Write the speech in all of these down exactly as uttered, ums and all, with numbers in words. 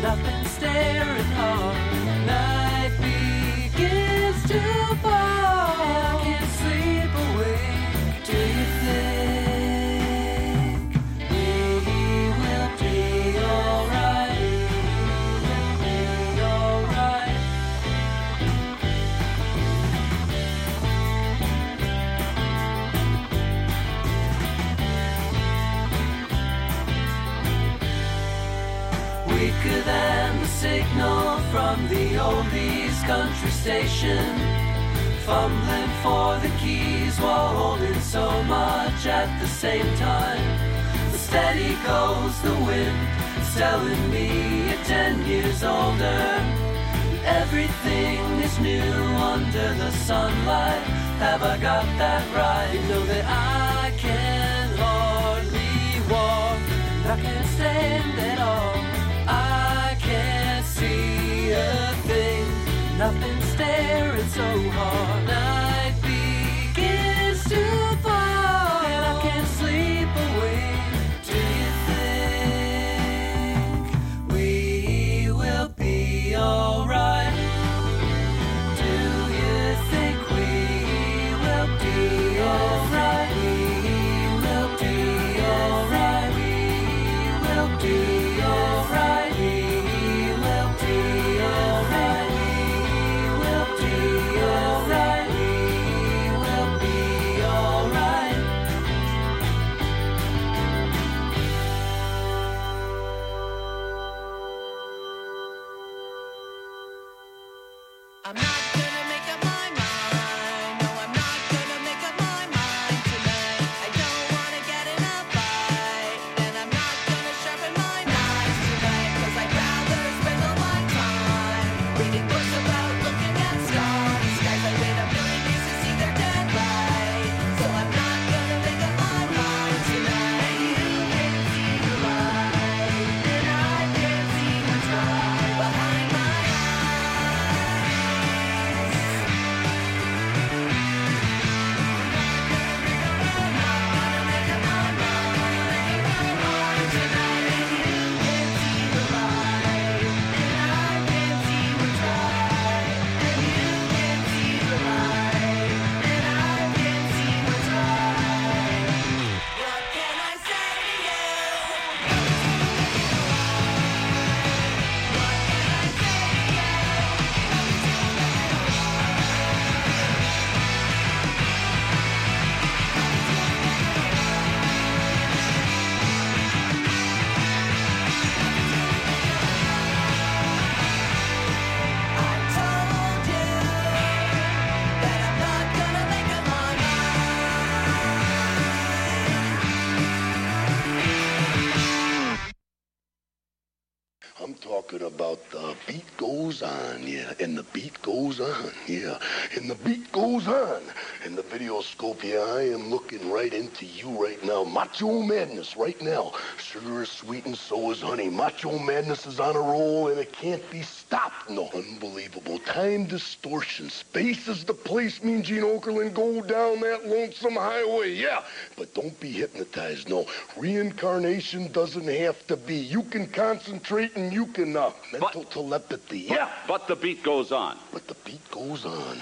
nothing staring hard. Night begins to fall, and I can't sleep awake. Do you think we will be alright? Be alright. Weaker than the signal from the oldies country station, fumbling for the keys while holding so much at the same time. But steady goes the wind, it's telling me you're ten years older. Everything is new under the sunlight. Have I got that right? You know that I can hardly walk, and I can't stand at all. I can't see a thing, nothing staring so hard. Night begins to fall, and I can't sleep awake. Do you think we will be alright? Do you think we will be alright? We will be alright. We will be alright. We will be alright. We will be alright. We will be alright. I'm not gonna make up my mind. No, I'm not gonna make up my mind tonight. I don't wanna get in a fight, and I'm not gonna sharpen my knives tonight. Cause I'd rather spend all my time reading books about looking at stars. Skies I wait a million years to see their dead light. So I'm not gonna make up my mind tonight. You can see the light, and I can see what's right behind my eyes. I'm talking about the beat goes on, yeah, and the beat goes on, yeah, and the beat goes on. In the video scope, yeah, I am looking right into you right now. Macho Madness right now. Sugar is sweet and so is honey. Macho Madness is on a roll and it can't be stopped. No, unbelievable. Time distortion. Space is the place, Mean Gene Okerlund. Go down that lonesome highway, yeah. But don't be hypnotized, no. Reincarnation doesn't have to be. You can concentrate and you can, uh, mental But- telepathy, yeah. But the beat goes on. But the beat goes on.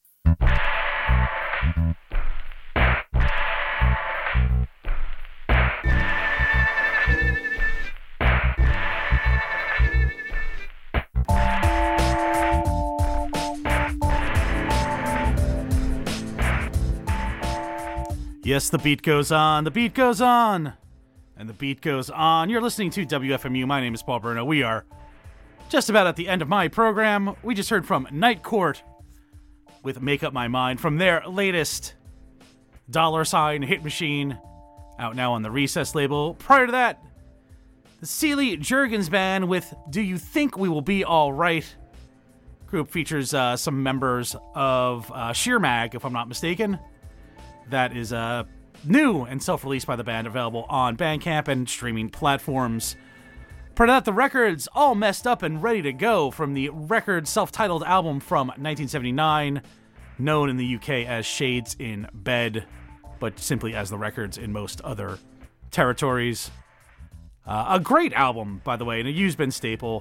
Yes, the beat goes on. The beat goes on. And the beat goes on. You're listening to W F M U. My name is Paul Bruno. We are just about at the end of my program. We just heard from Night Court with Make Up My Mind from their latest dollar sign hit machine, out now on the Recess label. Prior to that, the Seeley Jurgens Band with Do You Think We Will Be All Right? Group features uh, some members of uh, Sheer Mag, if I'm not mistaken. That is uh, new and self-released by the band, available on Bandcamp and streaming platforms. Prior to that, the Records, All Messed Up and Ready to Go, from the Records self-titled album from nineteen seventy-nine, known in the U K as Shades in Bed, but simply as the Records in most other territories. Uh, a great album, by the way, and a Used Been staple.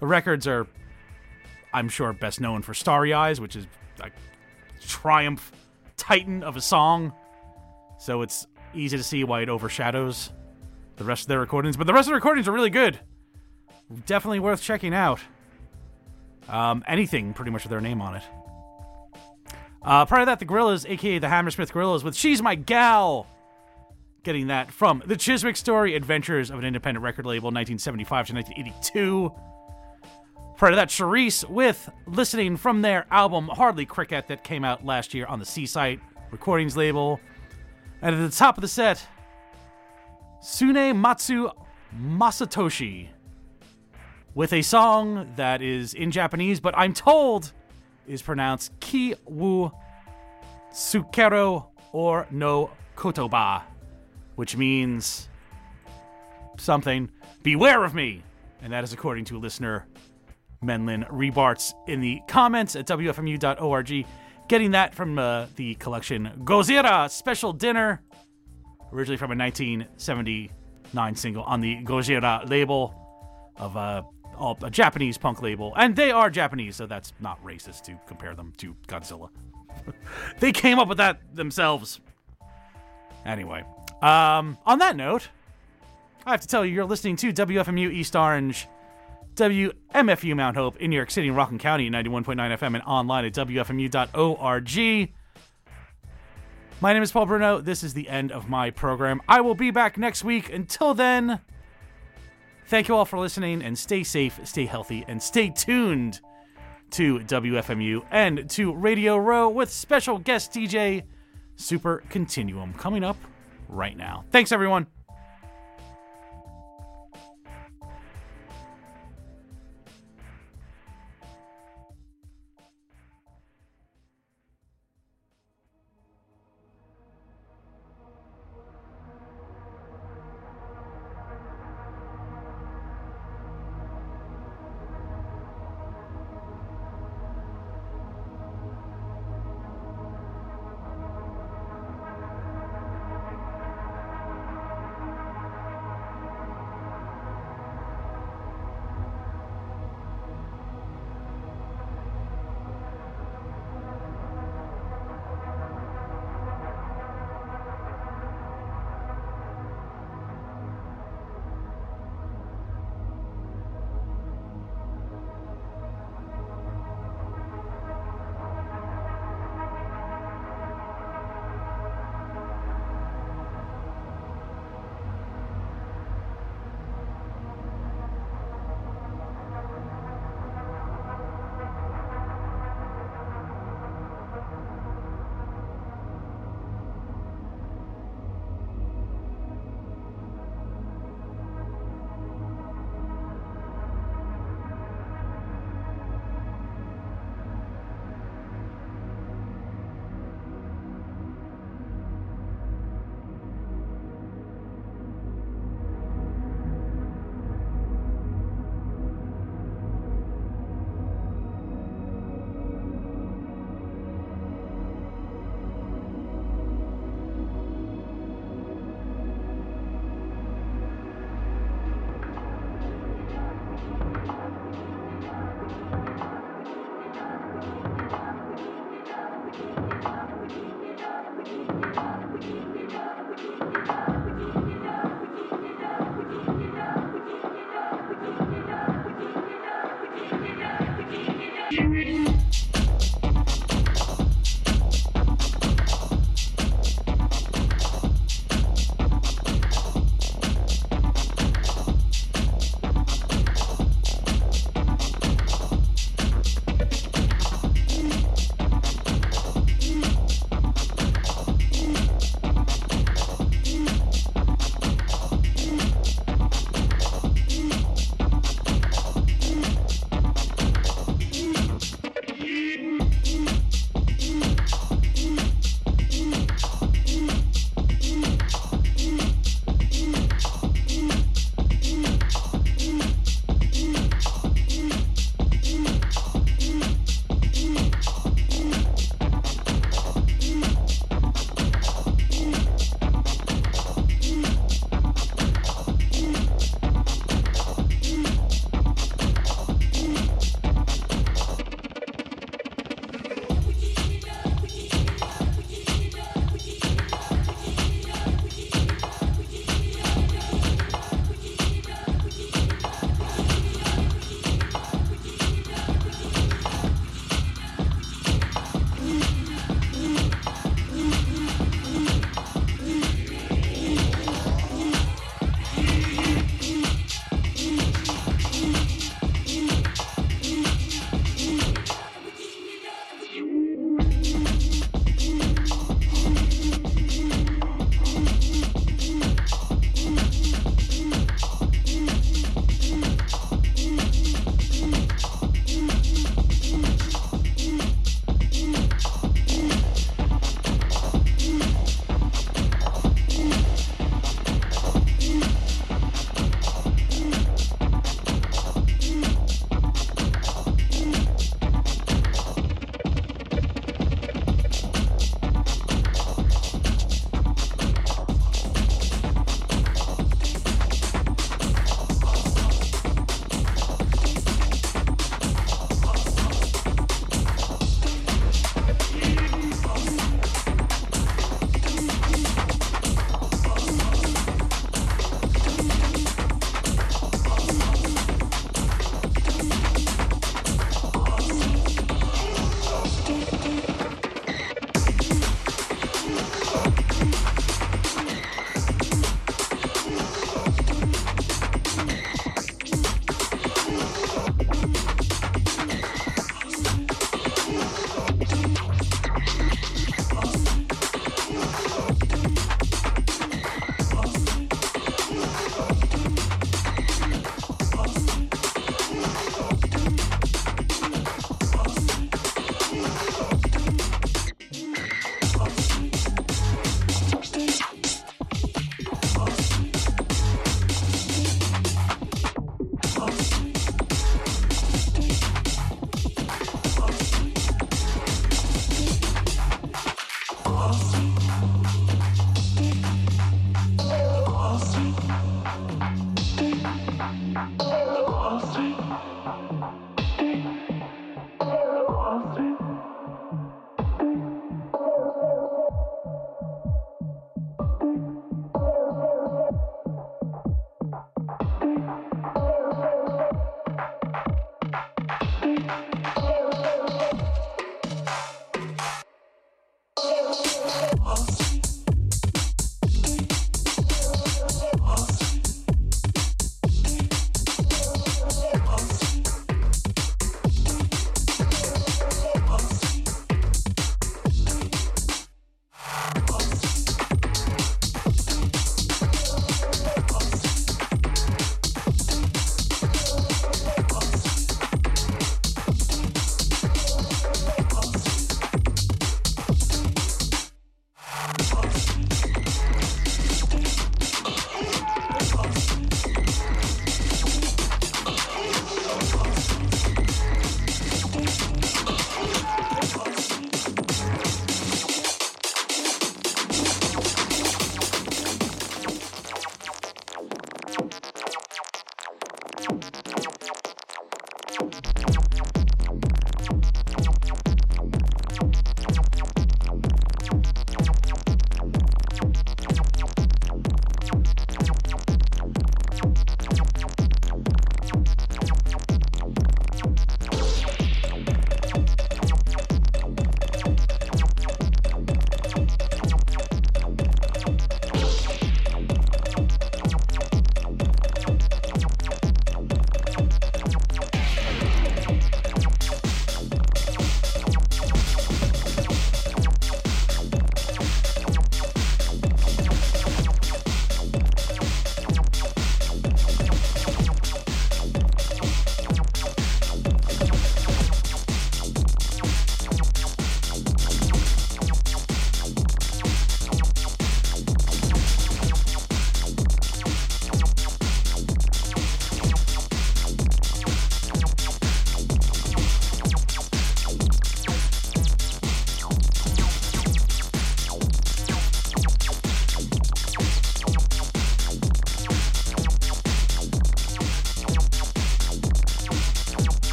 The records are, I'm sure, best known for Starry Eyes, which is a triumph titan of a song. So it's easy to see why it overshadows the rest of their recordings. But the rest of the recordings are really good. Definitely worth checking out. Um, anything pretty much with their name on it. Uh, prior to that, the Gorillaz, aka the Hammersmith Gorillas, with She's My Gal. Getting that from The Chiswick Story, Adventures of an Independent Record Label, nineteen seventy-five to nineteen eighty-two. Prior to that, Charisse with Listening from their album Hardly Cricket that came out last year on the Seaside Recordings label. And at the top of the set, Tsunematsu Masatoshi with a song that is in Japanese, but I'm told is pronounced Ki wo Tsukero or no Kotoba, which means something, beware of me. And that is according to listener Menlin Rebarts in the comments at W F M U dot org. Getting that from uh, the collection Gojira Special Dinner, originally from a nineteen seventy-nine single on the Gojira label of uh, all, a Japanese punk label. And they are Japanese, so that's not racist to compare them to Godzilla. They came up with that themselves. Anyway, um, on that note, I have to tell you, you're listening to W F M U East Orange, W M F U Mount Hope in New York City and Rockland County, ninety-one point nine F M, and online at W F M U dot org. My name is Paul Bruno. This is the end of my program. I will be back next week. Until then, thank you all for listening, and stay safe, stay healthy, and stay tuned to W F M U and to Radio Row with special guest D J Super Continuum coming up right now. Thanks, everyone.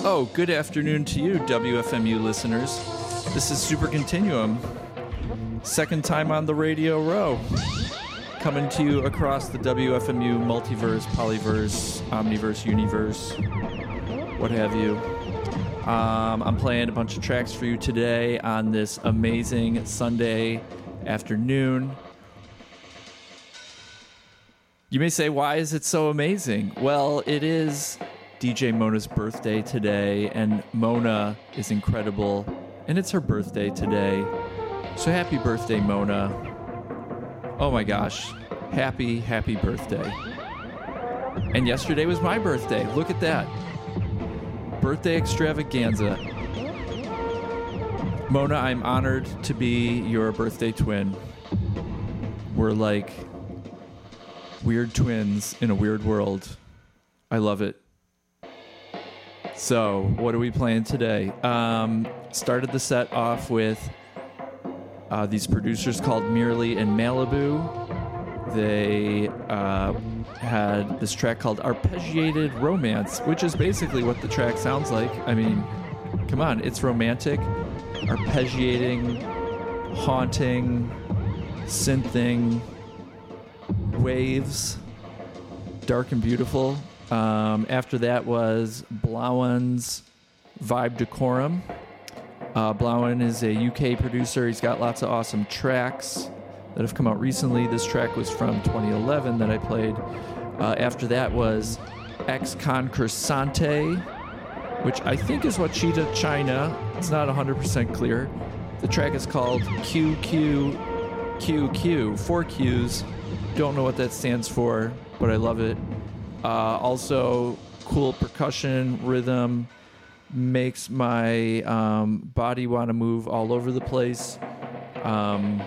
Oh, good afternoon to you, W F M U listeners. This is Super Continuum. Second time on the radio row. Coming to you across the W F M U multiverse, polyverse, omniverse, universe, what have you. Um, I'm playing a bunch of tracks for you today on this amazing Sunday afternoon. You may say, why is it so amazing? Well, it is D J Mona's birthday today, and Mona is incredible, and it's her birthday today. So happy birthday, Mona. Oh my gosh. Happy, happy birthday. And yesterday was my birthday. Look at that. Birthday extravaganza. Mona, I'm honored to be your birthday twin. We're like weird twins in a weird world. I love it. So, what are we playing today? Um, started the set off with uh, these producers called Merely and Malibu. They uh, had this track called Arpeggiated Romance, which is basically what the track sounds like. I mean, come on, it's romantic, arpeggiating, haunting, synthing, waves, dark and beautiful. Um, after that was Blawen's Vibe Decorum. Uh, Blawen is a U K producer. He's got lots of awesome tracks that have come out recently. This track was from twenty eleven that I played. Uh, after that was Ex Concursante, which I think is Wachita China. It's not one hundred percent clear. The track is called Q Q Q Q, four Qs. Don't know what that stands for, but I love it. Uh, also, cool percussion, rhythm, makes my um, body want to move all over the place. Um,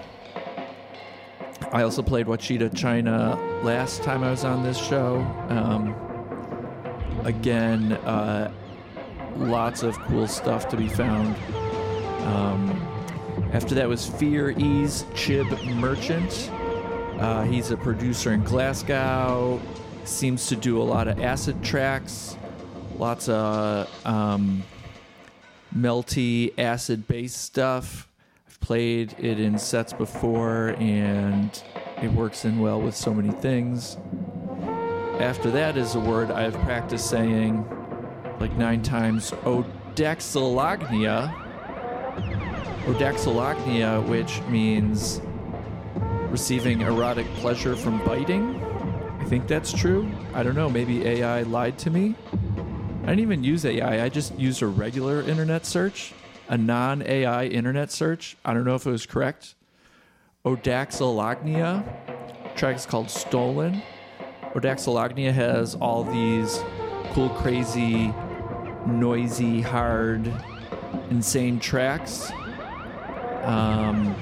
I also played Wachita China last time I was on this show. Um, again, uh, lots of cool stuff to be found. Um, after that was Fear Ease Chib Merchant. Uh, he's a producer in Glasgow. Seems to do a lot of acid tracks, lots of um, melty acid bass stuff. I've played it in sets before, and it works in well with so many things. After that is a word I've practiced saying like nine times, Odaxilagnia. Odaxilagnia, which means receiving erotic pleasure from biting. I think that's true. I don't know. Maybe A I lied to me. I didn't even use A I. I just used a regular internet search, a non-A I internet search. I don't know if it was correct. Odaxilagnia. Track is called Stolen. Odaxilagnia has all these cool, crazy, noisy, hard, insane tracks. Um,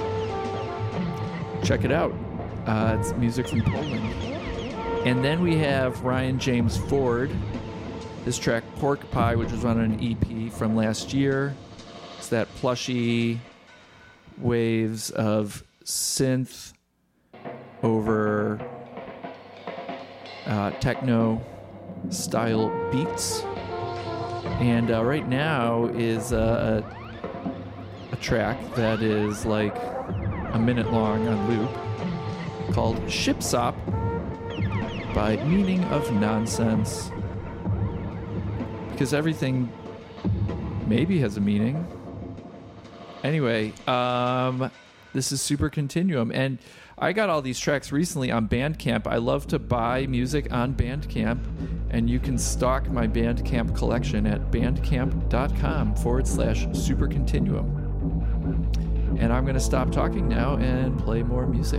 check it out. Uh, it's music from Poland. And then we have Ryan James Ford. This track, Pork Pie, which was on an E P from last year. It's that plushy waves of synth over uh, techno style beats. And uh, right now is uh, a, a track that is like a minute long on loop called Shipsop by Meaning of Nonsense. Because everything maybe has a meaning. Anyway, um, this is Super Continuum. And I got all these tracks recently on Bandcamp. I love to buy music on Bandcamp. And you can stalk my Bandcamp collection at bandcamp.com forward slash Super Continuum. And I'm going to stop talking now and play more music.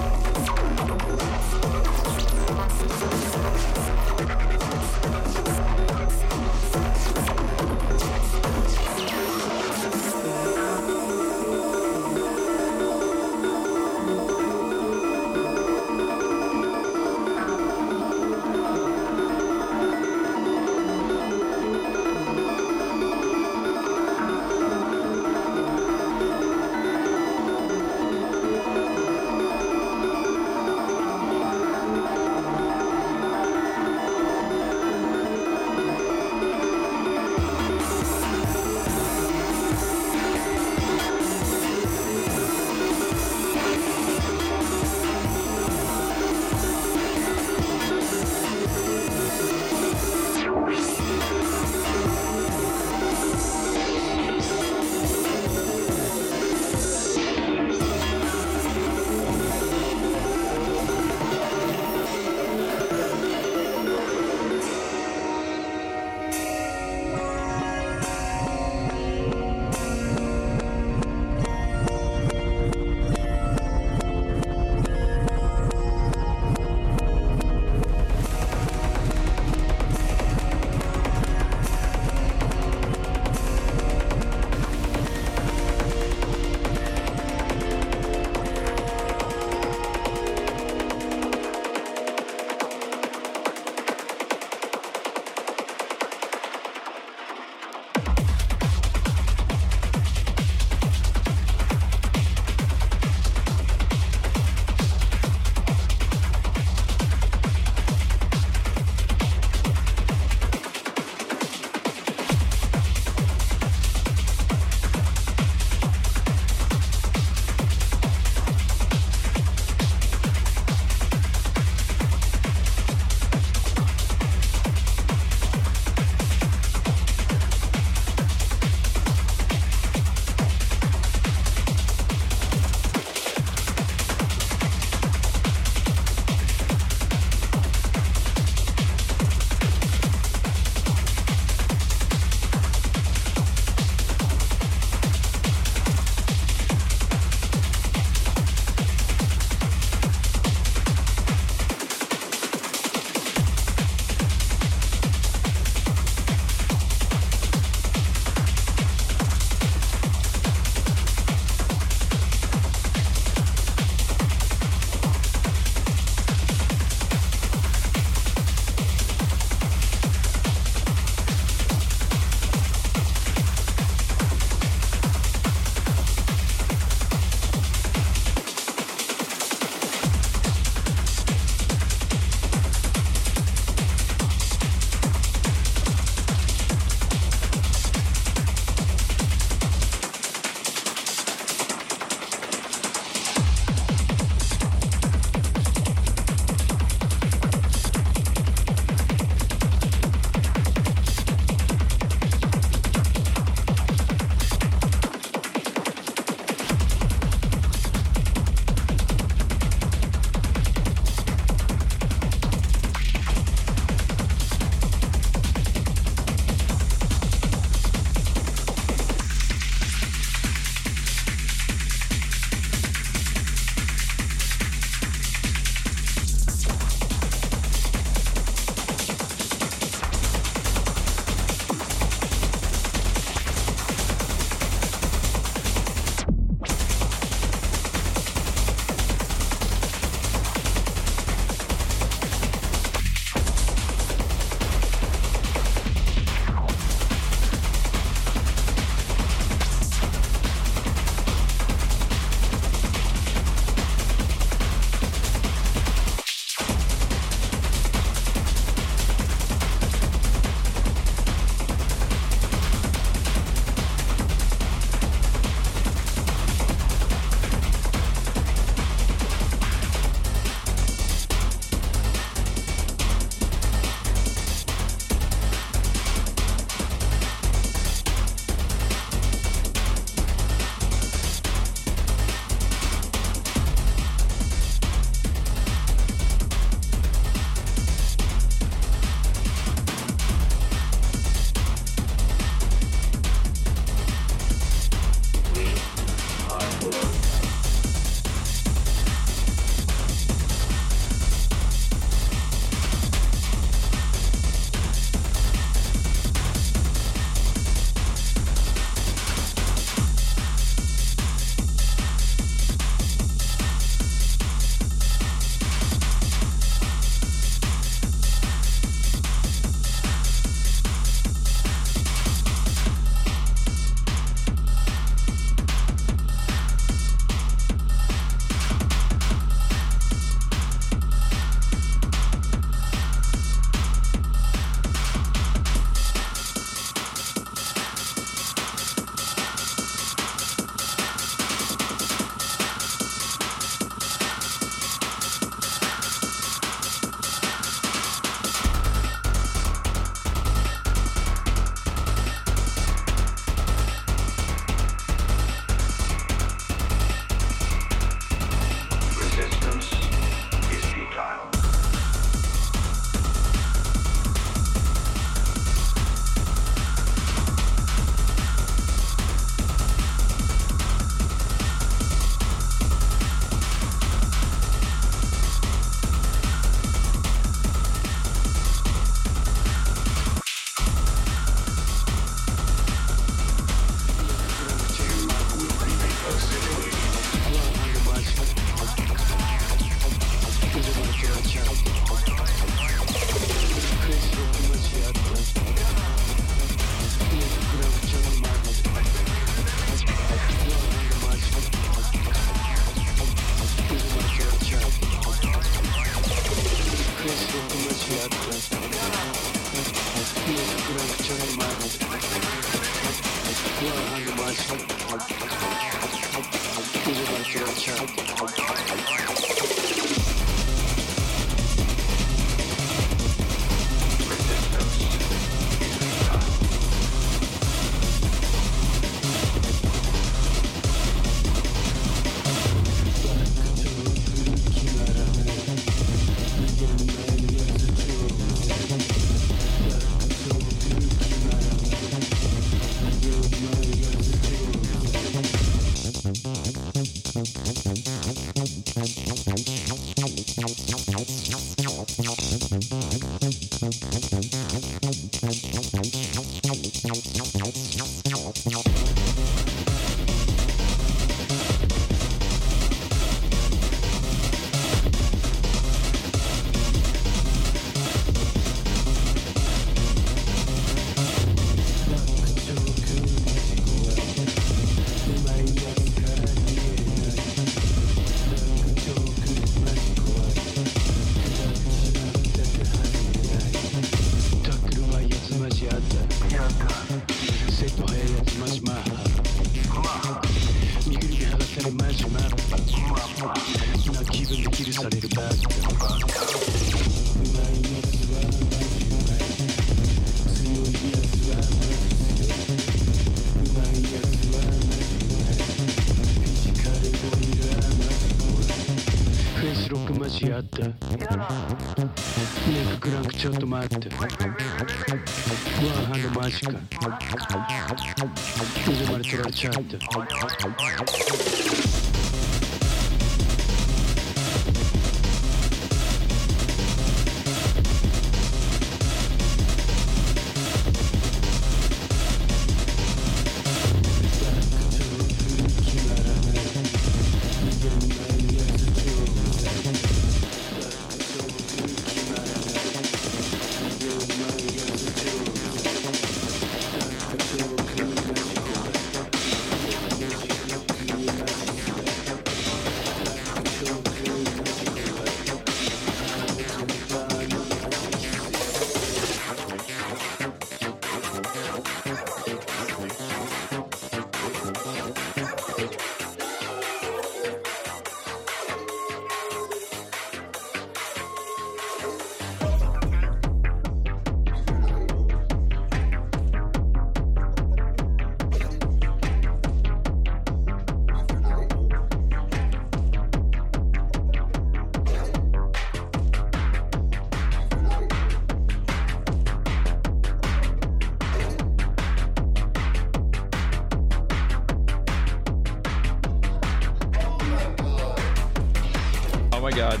God.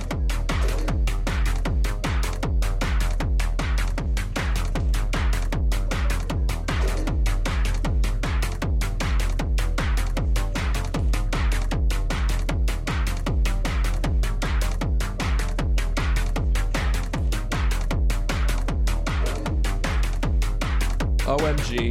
O M G.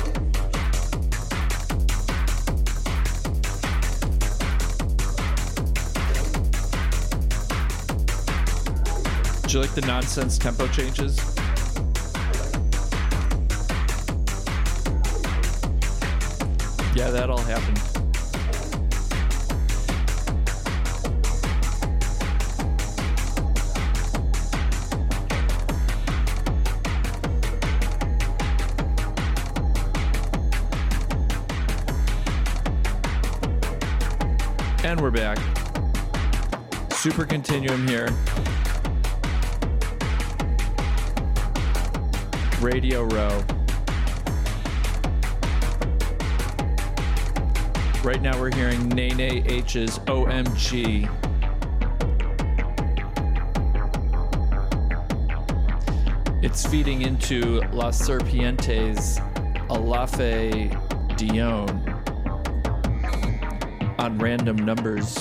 Do you like the nonsense tempo changes? Yeah, that all happened. And we're back. Super Continuum here. Radio Row. Right now we're hearing Nene H's O M G. It's feeding into La Serpiente's Alafe Dion on Random Numbers.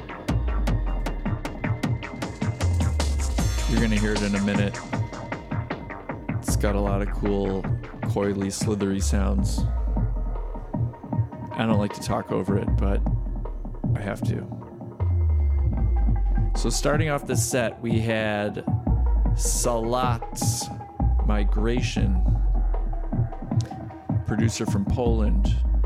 You're gonna hear it in a minute. It's got a lot of cool, coily, slithery sounds. I don't like to talk over it, but I have to. So starting off the set, we had Salat's Migration, producer from Poland.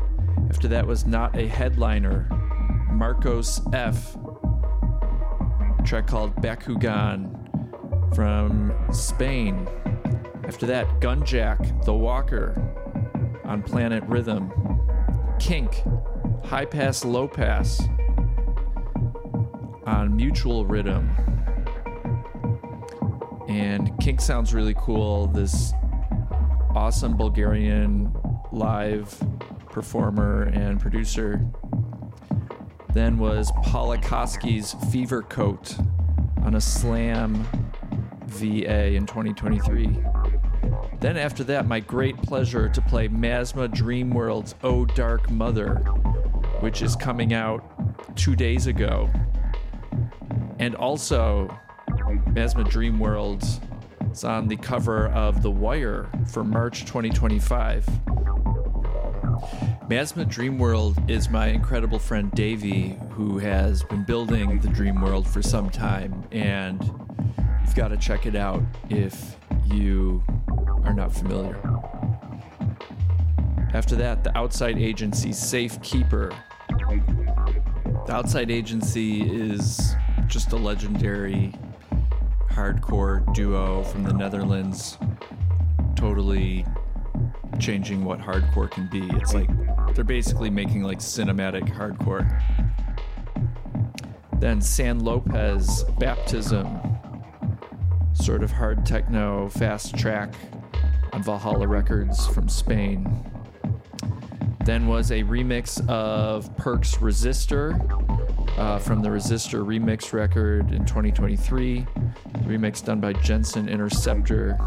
After that was Not a Headliner, Marcos F. A track called Bakugan from Spain. After that, Gunjack, The Walker on Planet Rhythm. Kink, High Pass, Low Pass on Mutual Rhythm. And Kink sounds really cool. This awesome Bulgarian live performer and producer. Then was Polakowski's Fever Coat on a Slam V A in twenty twenty-three. Then after that, my great pleasure to play Masma Dreamworld's Oh Dark Mother, which is coming out two days ago. And also, Masma Dreamworld is on the cover of The Wire for March twenty twenty-five. Masma Dreamworld is my incredible friend Davey, who has been building the Dreamworld for some time, and you've got to check it out if you are not familiar. After that, the Outside Agency Safekeeper. The Outside Agency is just a legendary hardcore duo from the Netherlands, totally changing what hardcore can be. It's like they're basically making like cinematic hardcore. Then San Lopez, Baptism, sort of hard techno, fast track on Valhalla Records from Spain. Then was a remix of Perk's Resistor uh, from the Resistor remix record in twenty twenty-three. The remix done by Jensen Interceptor.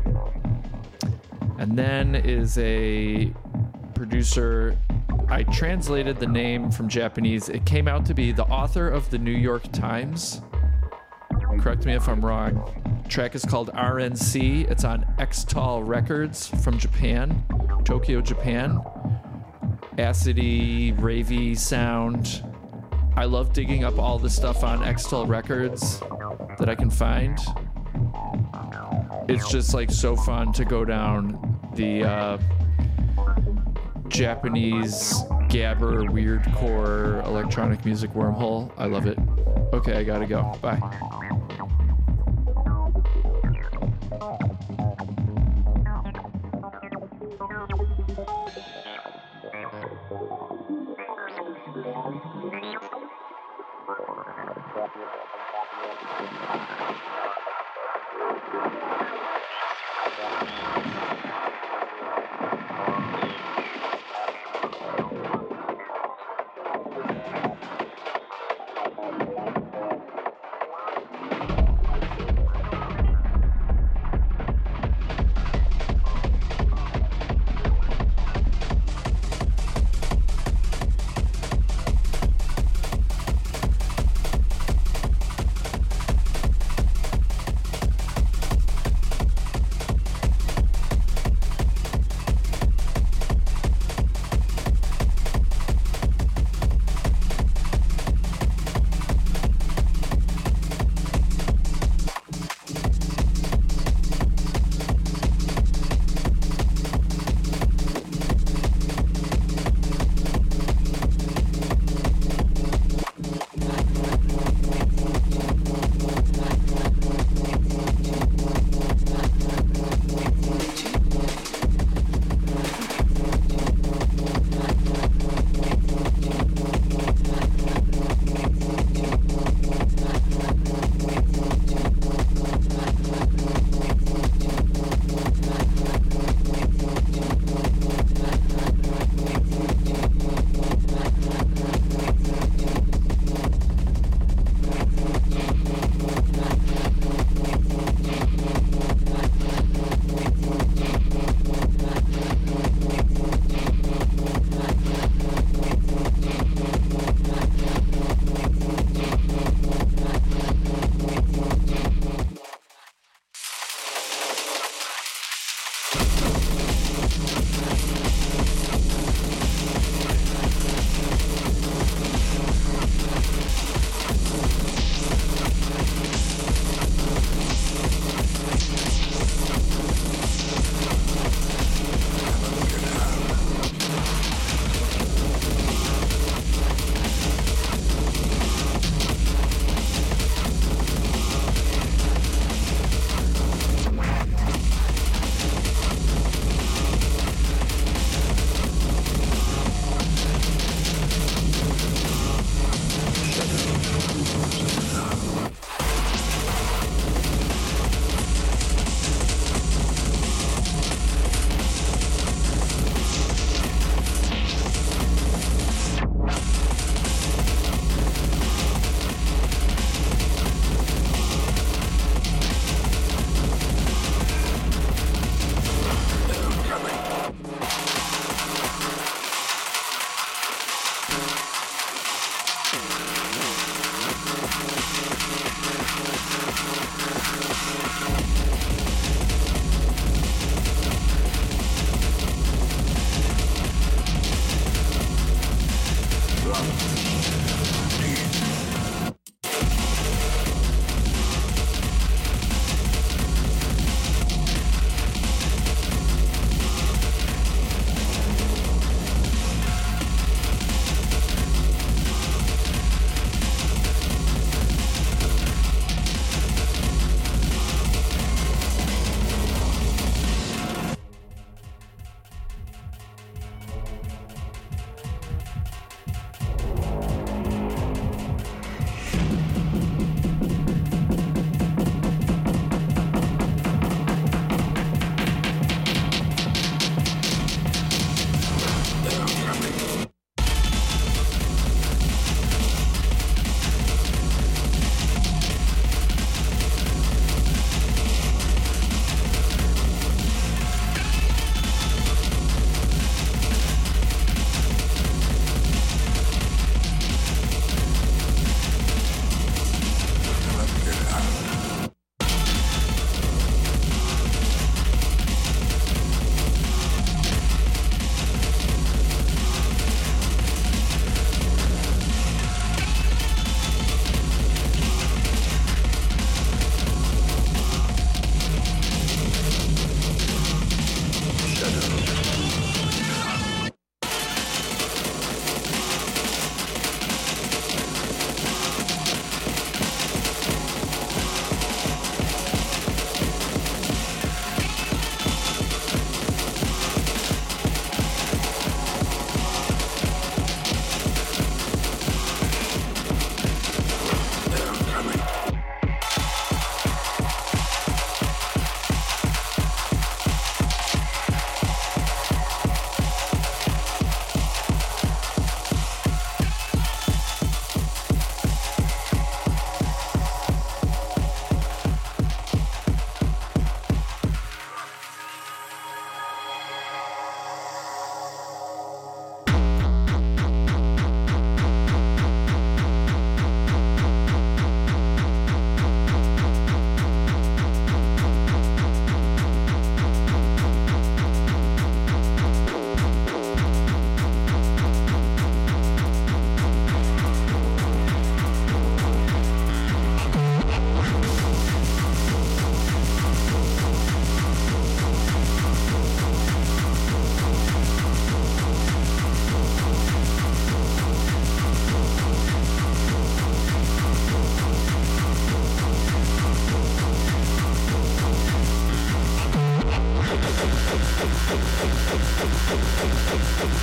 And then is a producer. I translated the name from Japanese. It came out to be the author of the New York Times. Correct me if I'm wrong. The track is called R N C. It's on X-Tall Records from Japan, Tokyo, Japan. Acidy, ravey sound. I love digging up all the stuff on X-Tall Records that I can find. It's just like so fun to go down the uh, Japanese gabber weirdcore electronic music wormhole. I love it. Okay, I gotta go. Bye.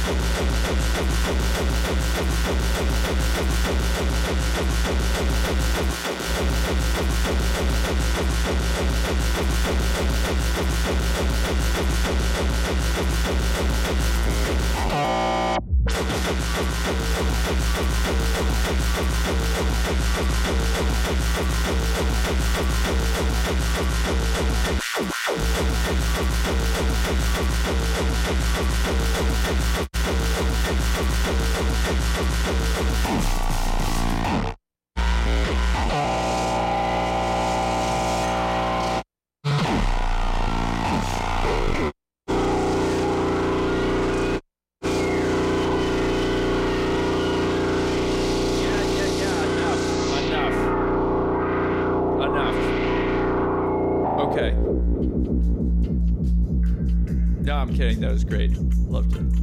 I'm kidding. That was great. Loved it.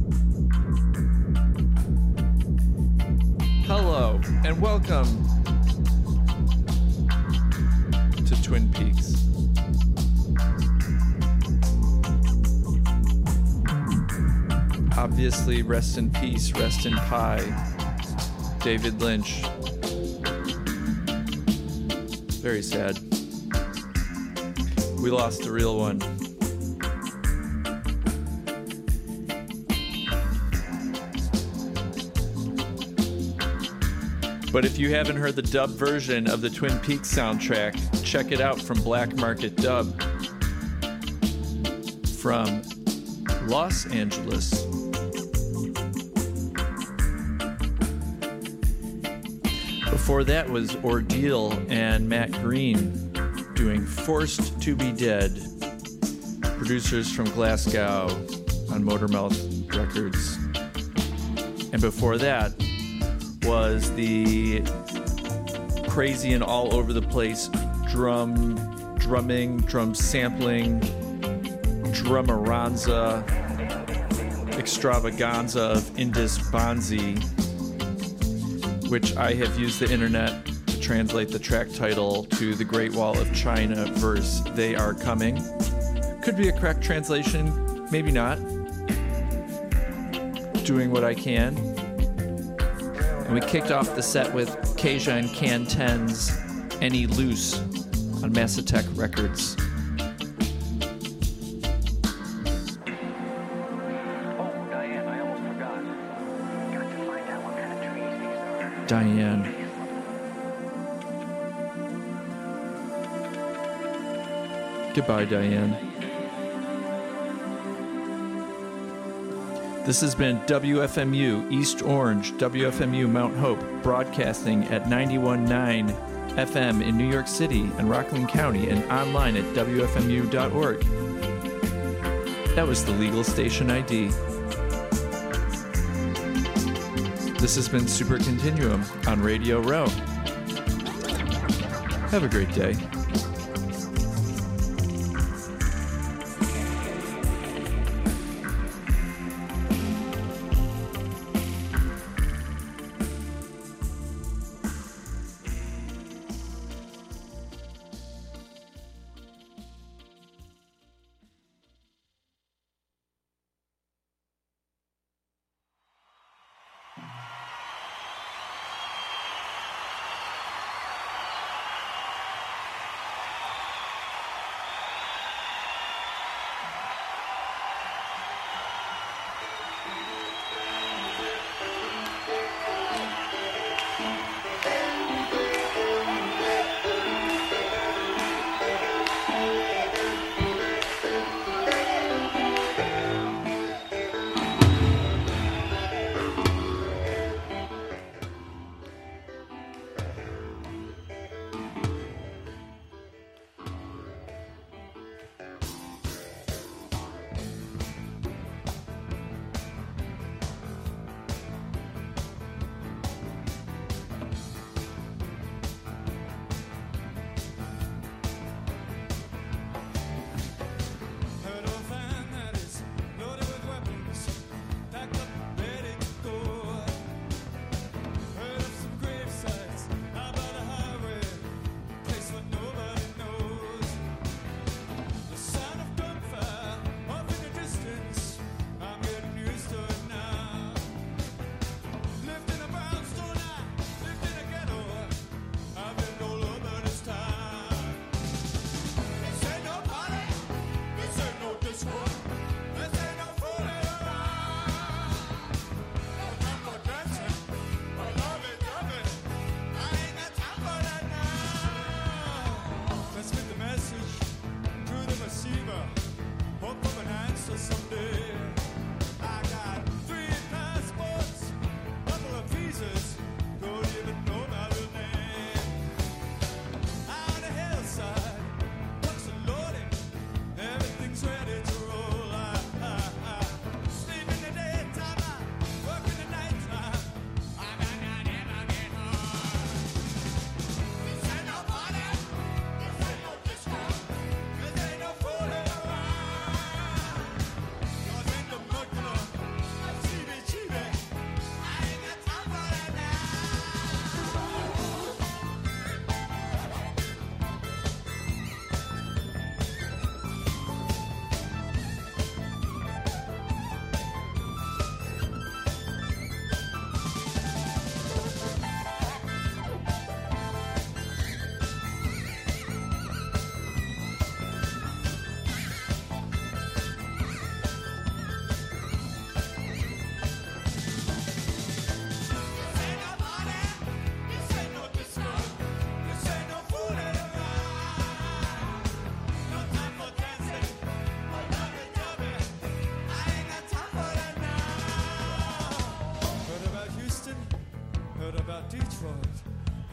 Hello, and welcome to Twin Peaks. Obviously, rest in peace, rest in pie, David Lynch. Very sad. We lost a real one. But if you haven't heard the dub version of the Twin Peaks soundtrack, check it out from Black Market Dub from Los Angeles. Before that was Ordeal and Matt Green doing Forced to Be Dead. Producers from Glasgow on Motormouth Records. And before that was the crazy and all over the place drum, drumming, drum sampling, drumaranza, extravaganza of Indus Bonzi, which I have used the internet to translate the track title to The Great Wall of China verse They Are Coming. Could be a correct translation, maybe not. Doing what I can. And we kicked off the set with Kasia and Can ten's Any Loose on Massatech Records. Oh, Diane, I almost forgot. Got to find out what kind of trees these are. Diane. Goodbye, Diane. This has been W F M U East Orange, W F M U Mount Hope, broadcasting at ninety-one point nine F M in New York City and Rockland County and online at W F M U dot org. That was the legal station I D. This has been Super Continuum on Radio Row. Have a great day.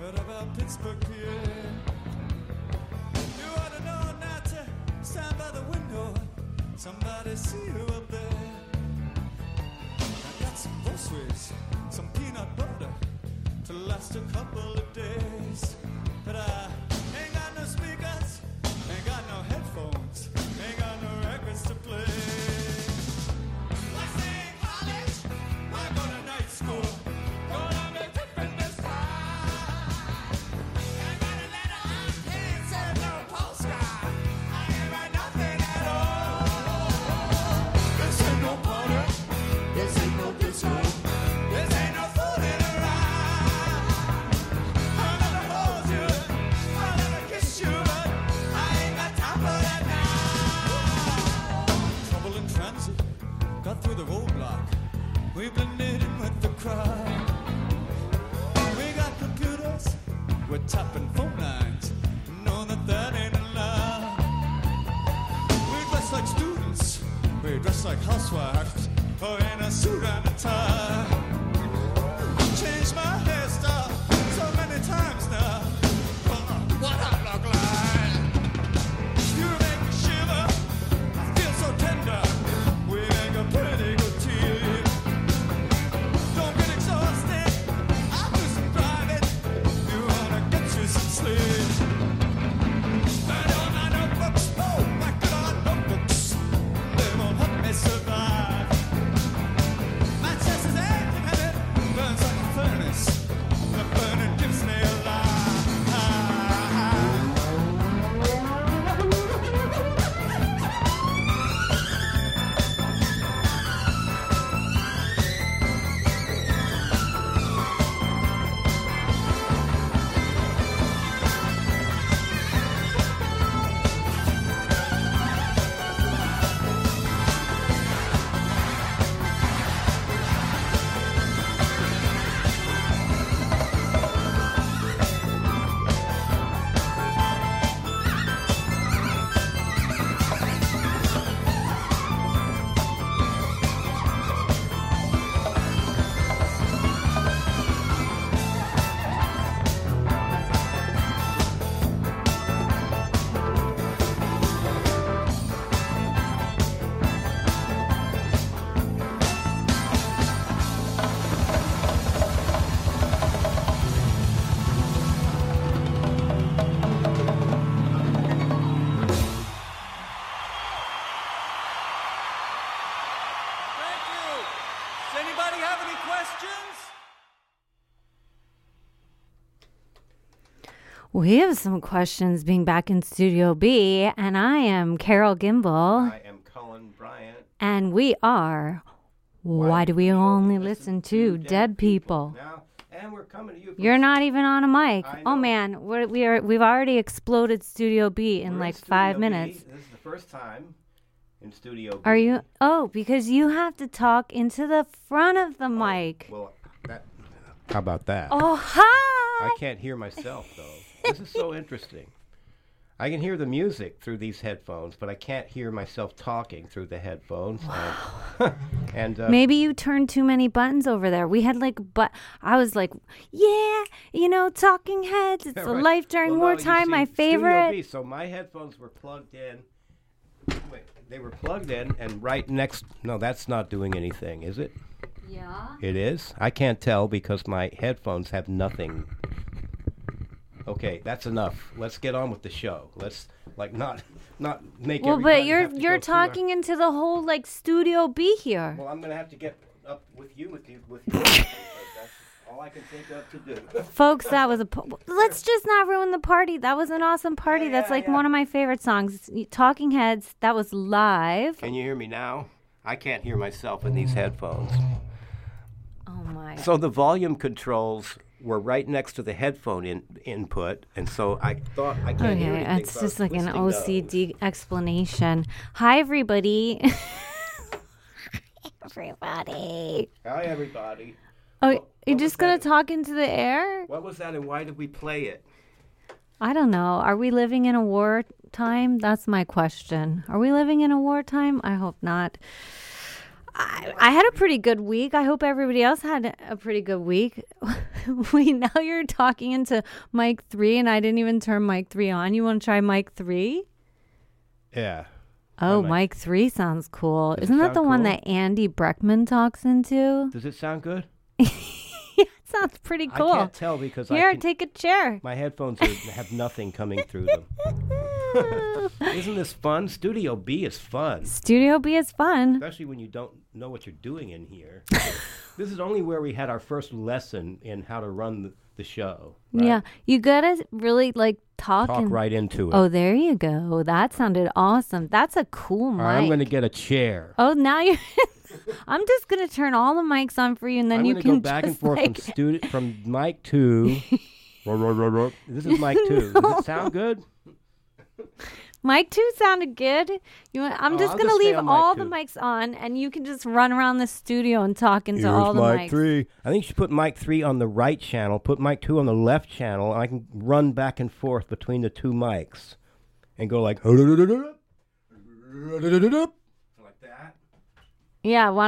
What about Pittsburgh, P A? You ought to know not to stand by the window. Somebody see you up there. I got some groceries, some peanut butter to last a couple of days. But I ain't got no speakers, ain't got no headphones, ain't got no records to play. I stay in college, I go to night school. Gonna make different this time. I got a letter, I can't send no postcard. I ain't write nothing at all. This ain't no party, this ain't no disco, this ain't no fooling around. I'm gonna hold you, I'm gonna kiss you, but I ain't got time for that now. Trouble in transit, got through the roadblock. We blended in with the crowd. We got computers, we're tapping phone lines. Know that that ain't allowed. We dress like students, we dress like housewives, or in a suit and a tie. Changed my hairstyle so many times now. What I look like? You make me shiver, I feel so tender. We make a pretty good team. Don't get exhausted, I'll do some driving. You wanna get you some sleep. And all my notebooks, oh my God, notebooks, they won't help me survive. My chest is aching and it burns like a furnace. The burning gives me a life. Thank you. Does anybody have any questions? We have some questions being back in Studio B, and I am Carol Gimbel, I am Cullen Bryant. and we are Why, Do We Only Listen to Dead People? Now, and we're coming to you. from- You're not even on a mic. I Oh know. man, we're, we are we've already exploded Studio B in we're like Studio five B. minutes. This is the first time in Studio B. Are you? Oh, because you have to talk into the front of the mic. Well, that. How about that? Oh, hi. I can't hear myself though. This is so interesting. I can hear the music through these headphones, but I can't hear myself talking through the headphones. And, and uh, Maybe you turned too many buttons over there. We had like, but I was like, yeah, you know, Talking Heads. It's a right. life during Well, no, you wartime. my see, Studio favorite. B, so my headphones were plugged in. Wait, they were plugged in, and right next. No, that's not doing anything, is it? Yeah. It is? I can't tell because my headphones have nothing. Okay, that's enough. Let's get on with the show. Let's like not not make Well, everybody but you're have to you're go through our- talking into the whole like Studio B here. Well, I'm gonna have to get up with you with you with you. That's all I can think of to do. Folks, that was a. Po- Let's just not ruin the party. That was an awesome party. Yeah, That's yeah, like yeah. one of my favorite songs. Talking Heads. That was live. Can you hear me now? I can't hear myself in these headphones. Oh my. So the volume controls were right next to the headphone in, input, and so I thought I can't hear Okay, anything. it's so I was just like an twisting O C those. D explanation. Hi, everybody. everybody. Hi, everybody. Oh, What- you're what was just gonna that? talk into the air? What was that, and why did we play it? I don't know. Are we living in a war time? That's my question. Are we living in a wartime? I hope not. I, I had a pretty good week. I hope everybody else had a pretty good week. Wait, now you're talking into mic three, and I didn't even turn mic three on. You want to try mic three? Yeah. Oh, mic- mic three sounds cool. Does it Isn't that sound the one cool? that Andy Breckman talks into? Does it sound good? Yeah, it sounds pretty cool. I can't tell because Here, I can, take a chair. my headphones are, have nothing coming through them. Isn't this fun? Studio B is fun, Studio B is fun. especially when you don't know what you're doing in here. This is only where we had our first lesson in how to run the, the show. Right? Yeah, you gotta really like talk. Talk and... right into it. Oh, there you go. That sounded awesome. That's a cool mic. All right, I'm going to get a chair. Oh, now you're. I'm just gonna turn all the mics on for you, and then I'm you gonna can go back and just, forth like... from studi- from mic two. This is mic two. Does it sound good? Mic two sounded good. You want, I'm Oh, just I'll gonna just stay leave on mic all two. the mics on, and you can just run around the studio and talk into Here's all the mic mics. three. I think you should put mic three on the right channel, put mic two on the left channel, and I can run back and forth between the two mics and go like like that. Yeah. Why